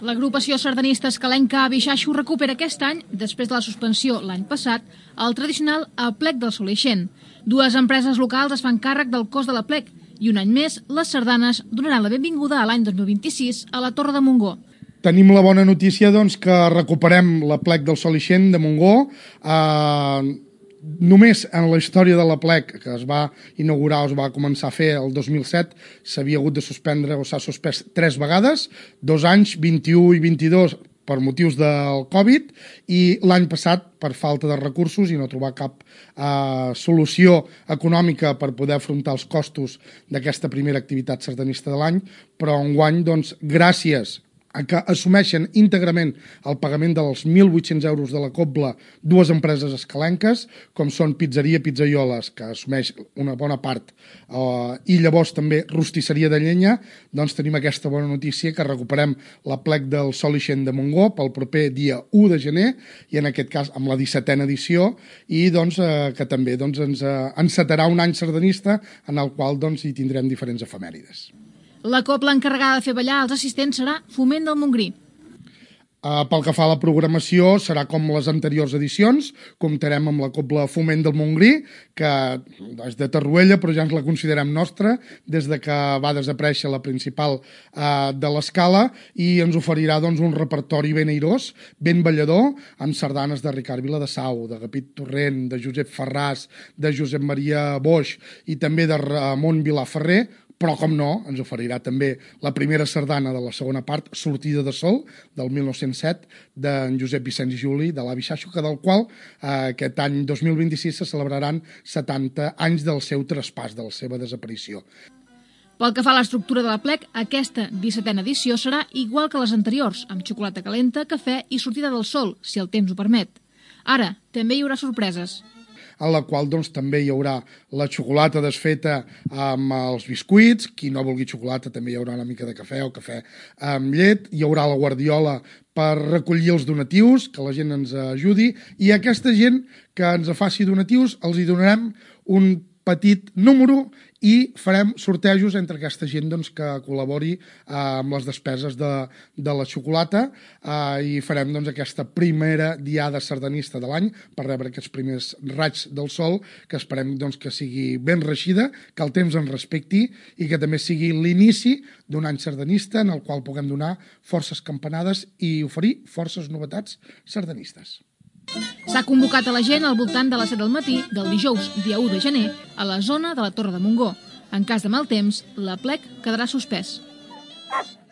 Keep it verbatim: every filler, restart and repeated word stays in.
L'agrupació sardanista escalenca Abixaixo recupera aquest any, després de la suspensió l'any passat, el tradicional Aplec del Sol Ixent. Dues empreses locals es fan càrrec del cost de l'Aplec i un any més les sardanes donaran la benvinguda a l'any dos mil vint-i-sis a la Torre de Montgó. Tenim la bona notícia doncs, que recuperem l'Aplec del Sol Ixent de Montgó. Eh, només en la història de l'Aplec, que es va inaugurar o es va començar a fer el dos mil set, s'havia hagut de suspendre o s'ha suspès tres vegades, dos anys, vint-i-u i vint-i-dos, per motius del Covid, i l'any passat per falta de recursos i no trobar cap eh, solució econòmica per poder afrontar els costos d'aquesta primera activitat sardanista de l'any, però enguany, doncs, gràcies a que assumeixen íntegrament el pagament dels mil vuit-cents euros de la cobla dues empreses escalenques, com són Pizzeria Pizzaioles, que assumeix una bona part, eh, i llavors també Rostisseria de Llenya, doncs tenim aquesta bona notícia que recuperem l'Aplec del Sol Ixent de Montgó pel proper dia u de gener, i en aquest cas amb la dissetena edició, i doncs, eh, que també doncs, ens eh, encetarà un any sardanista en el qual doncs, hi tindrem diferents efemèrides. La cobla encarregada de fer ballar els assistents serà Foment del Montgrí. Uh, pel que fa a la programació, serà com les anteriors edicions. Comptarem amb la cobla Foment del Montgrí, que és de Torroella, però ja ens la considerem nostra, des de que va desaparèixer la principal uh, de l'escala, i ens oferirà doncs, un repertori ben airós, ben ballador, amb sardanes de Ricard Viladesau, de Gapit Torrent, de Josep Ferràs, de Josep Maria Boix i també de Ramon Vilaferrer, però, com no, ens oferirà també la primera sardana de la segona part, Sortida de Sol, del mil nou-cents set, d'en Josep Vicenç i Juli, de l'Avi Xaixo, que del qual eh, aquest any dos mil vint-i-sis se celebraran setanta anys del seu traspàs, de la seva desaparició. Pel que fa a l'estructura de l'Aplec, aquesta dissetena edició serà igual que les anteriors, amb xocolata calenta, cafè i sortida del sol, si el temps ho permet. Ara, també hi haurà sorpreses, en la qual doncs, també hi haurà la xocolata desfeta amb els biscuits, qui no vulgui xocolata també hi haurà una mica de cafè o cafè amb llet, hi haurà la guardiola per recollir els donatius, que la gent ens ajudi, i a aquesta gent que ens faci donatius els hi donarem un petit número i farem sortejos entre aquesta gent doncs, que col·labori eh, amb les despeses de, de la xocolata, eh, i farem doncs, aquesta primera diada sardanista de l'any per rebre aquests primers raigs del sol, que esperem doncs, que sigui ben reixida, que el temps ens respecti i que també sigui l'inici d'un any sardanista en el qual puguem donar forces campanades i oferir forces novetats sardanistes. S'ha convocat a la gent al voltant de les set del matí del dijous, dia u de gener, a la zona de la Torre de Montgó. En cas de mal temps, l'Aplec quedarà suspès.